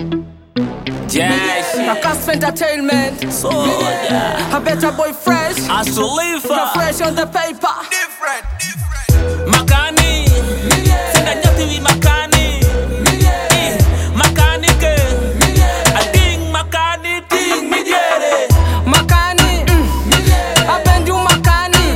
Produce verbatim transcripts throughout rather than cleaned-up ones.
Yes. Cast Entertainment. Soldier. A better boy fresh. Asolifa. Fresh on the paper. Different, different. Makani. Senda nyati wi makani. Eh, makani ke. I think makani ting midiere. Makani. I bend you makani.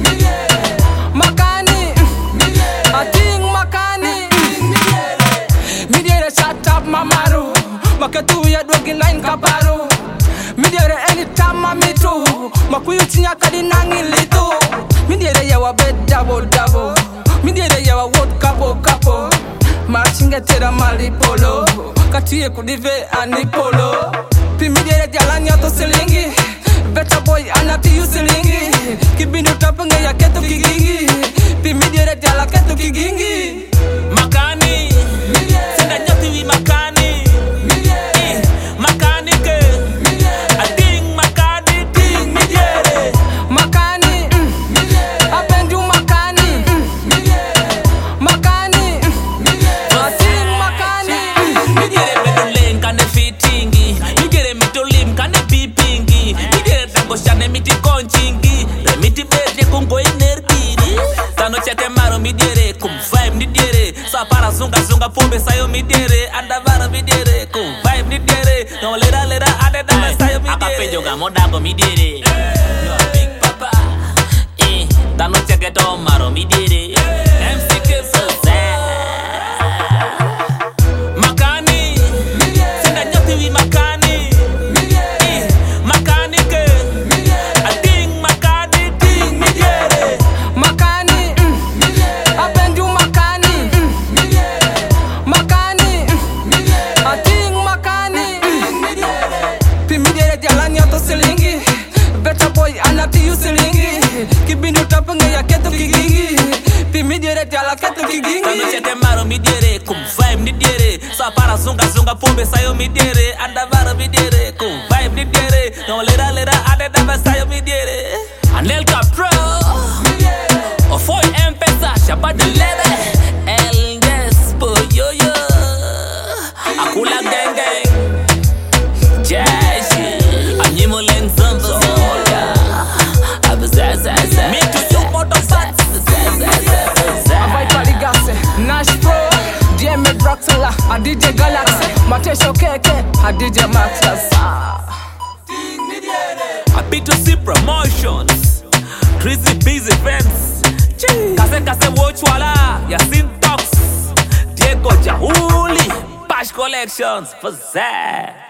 Makani. I think makani. Midiere shut up mamaru. Makatu ya dwagi nine kabaru. Midiere anytime mamitu. Makuyu chinya kadi nangi litu. Midiere yawa bed double double. Midiere yawa wood couple couple. Marchinga tera mali polo. Katiye kudive anipolo. Pi midiere jalanya to silingi. Better boy anati yu silingi. Kibinu tapunga ya ketu kigingi. Pi midiere jala ketu kigingi. Makani. Senda nyati wi makani. Eh, makani ke. I think makani ting midiere. Makani. I bend you makani. Makani. I think makani. Midiere bedoleng kane fitingi. Midiere mitolim kane pipingi. Midiere tango shane miti konchingi. Miti bete kungo inergiri. Tano chete maro midiere kum vibe midiere. Sa para zunga zunga pombe sayo midiere. Andavara midiere kum vibe midiere. No lera lera ade dame sayo midiere. Akapejo gamo dago midiere. You are big papa. Eh, tano chete to maro midiere. M C K so sad. Makani. Senda nyati wi makani. Eh, makani ke. I think makani ting midiere. Makani. I bend you makani. Makani. I think makani. Pi midiere jalanya to silingi. Better boy anati yu silingi. Kibinu tapunga ya ketu kigingi. Pi midiere jala ketu Tano kigingi. chete maro midiere kum vibe midiere. Sa para zunga zunga pombe sayo midiere. Andavara midiere kum vibe midiere. No lera lera ade dame sayo midiere. Anel Capro. Ofoy M-Pesa Shabbat de lebe. El Despo yo yo. Akula gang gang. Jashi. Anyimo leng zamba soldier. Abuzazaza. Me to you motorbats. Avai Paligase, Nash Pro, D M Draxula, a D J Galaxy, Matesho Keke, a D J Maxas. A B two C Promotions. Crazy Busy Events. Kase Kase Watch Wala. Yasin Talks. Diego Jahuli. Pash Collections. For that.